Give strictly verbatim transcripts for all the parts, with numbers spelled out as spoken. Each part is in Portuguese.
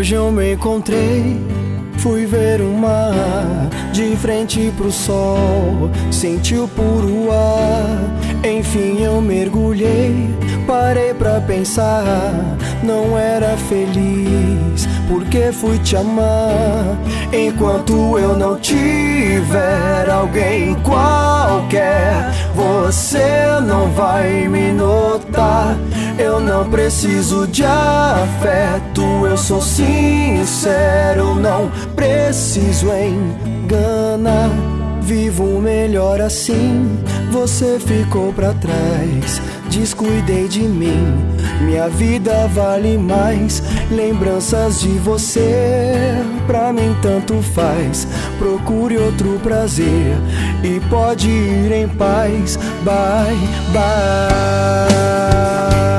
Hoje eu me encontrei, fui ver o mar, de frente pro sol, senti o puro ar. Enfim eu mergulhei, parei pra pensar, não era feliz, porque fui te amar. Enquanto eu não tiver alguém qualquer, você não vai me notar. Eu não preciso de afeto, eu sou sincero, não preciso enganar. Vivo melhor assim, você ficou pra trás, descuidei de mim. Minha vida vale mais, lembranças de você pra mim tanto faz. Procure outro prazer e pode ir em paz. Bye, bye.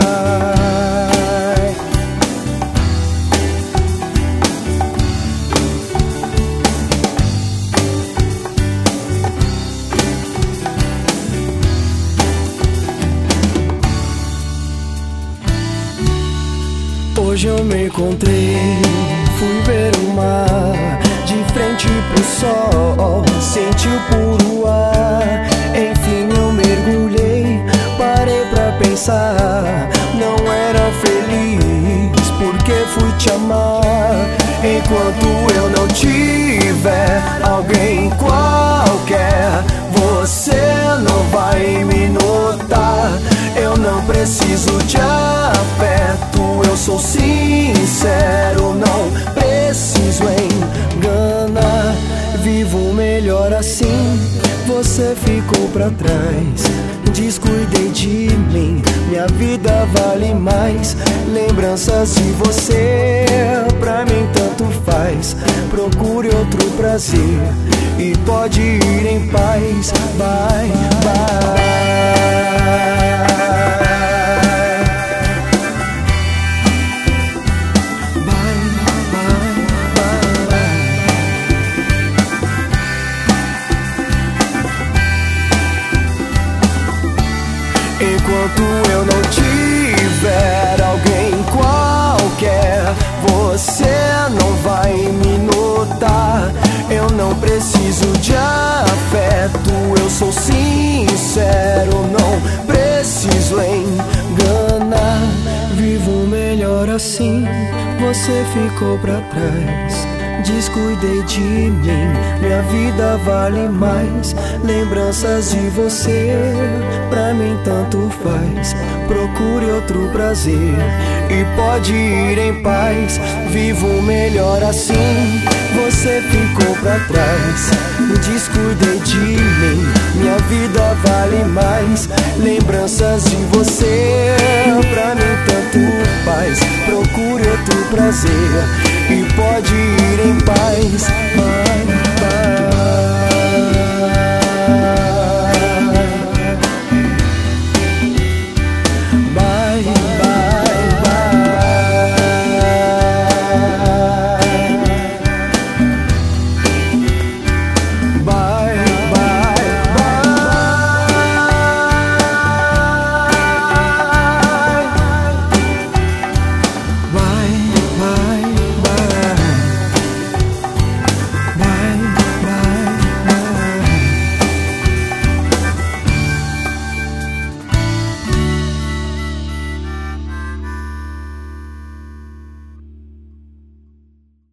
Hoje eu me encontrei, fui ver o mar, de frente pro sol, senti o puro ar. Enfim eu mergulhei, parei pra pensar, não era feliz, porque fui te amar. Enquanto eu não tiver alguém qualquer, você não vai me notar. Eu não preciso de afeto, eu sou sincero, não preciso enganar. Vivo melhor assim, você ficou pra trás, descuidei de mim. Minha vida vale mais, lembranças de você pra mim tanto faz. Procure outro prazer e pode ir em paz. Bye, bye. Enquanto eu não tiver alguém qualquer, você não vai me notar. Eu não preciso de afeto, eu sou sincero, não preciso enganar. Vivo melhor assim, você ficou pra trás, descuidei de mim. Minha vida vale mais, lembranças de você pra mim tanto faz. Procure outro prazer e pode ir em paz. Vivo melhor assim, você ficou pra trás, descuidei de mim. Minha vida vale mais, lembranças de você pra mim tanto faz. Procure outro prazer e pode ir em paz.